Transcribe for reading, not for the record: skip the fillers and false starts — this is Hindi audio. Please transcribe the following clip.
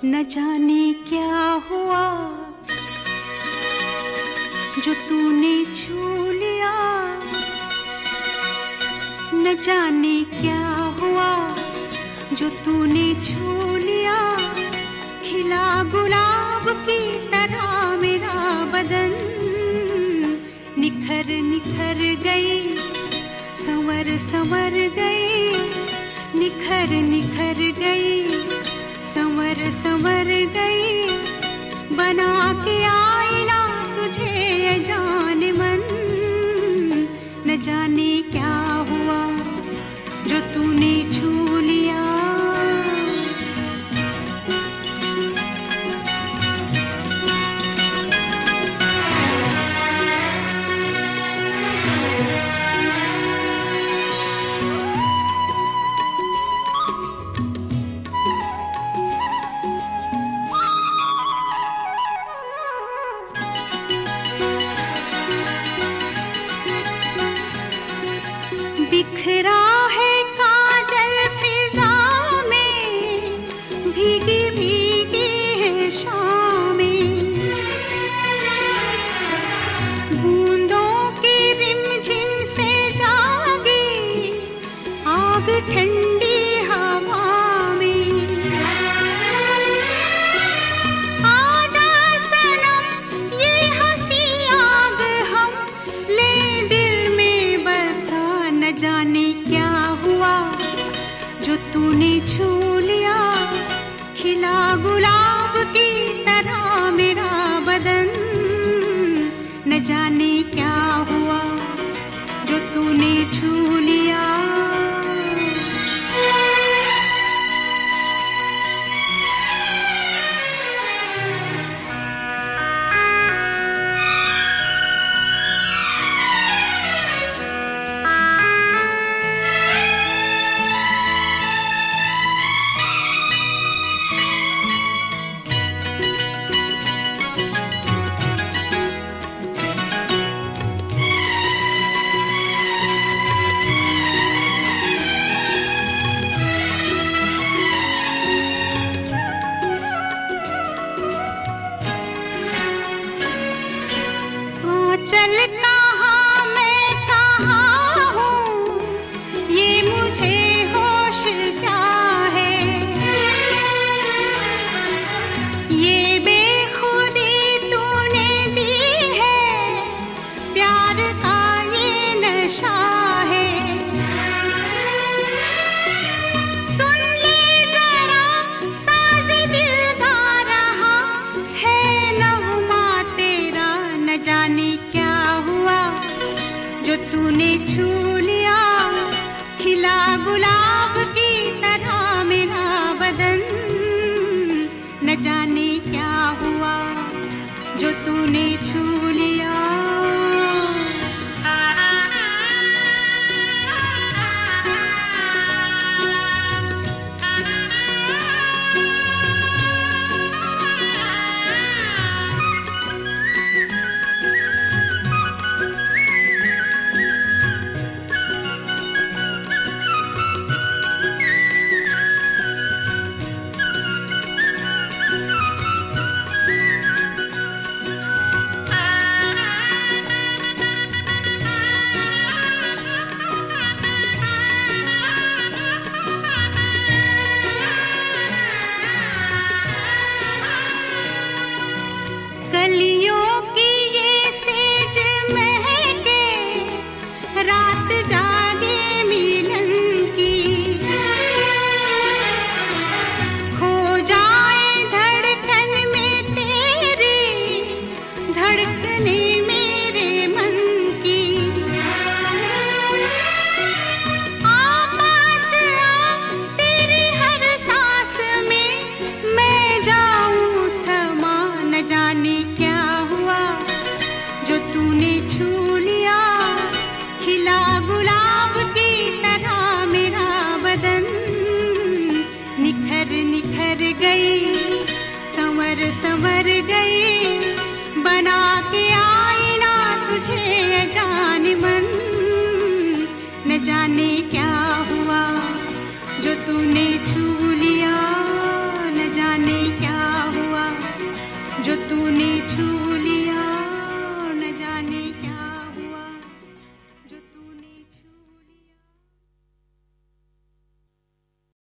न जाने क्या हुआ जो तूने छू लिया, न जाने क्या हुआ जो तूने छू लिया। खिला गुलाब की तरह मेरा बदन निखर निखर गई, संवर संवर गई, निखर निखर गई, संवर संवर गई। बना के आईना तुझे जाने मन, न जाने क्या हुआ जो तूने छू लिया। बिखरा है काजल फिजा में, भीगी भीगी है शामें, बूंदों की रिमझिम से जागी आग ठंडी हवा में। आजा सनम ये हंसी आग हम ले दिल में बसा। न जाने क्या हुआ जो तूने छू लिया। खिला गुलाब की तरह मेरा बदन, न जाने क्या हुआ जो तूने छू लिया। चल कहाँ मैं कहाँ हूँ ये मुझे होश क्या है। ये बेखुदी तूने दी है, प्यार का ये नशा है। सुन ले जरा साज़ दिल गा रहा है नग़मा तेरा। न जाने क्या हुआ जो तूने छू लिया। खिला गुलाब की तरह मेरा बदन, न जाने क्या हुआ जो तूने छू लिया। कलियों की ये सेज महके, रात जागे मिलन की। खो जाए धड़कन में तेरी, धड़कने मेरे मन की। पास आ तेरी हर सांस में मैं जाऊं समा। न जाने क्या हुआ जो तूने छू लिया। खिला गुलाब की तरह मेरा बदन, निखर निखर गई, संवर संवर गई। बना के आईना तुझे जाने मन, न जाने क्या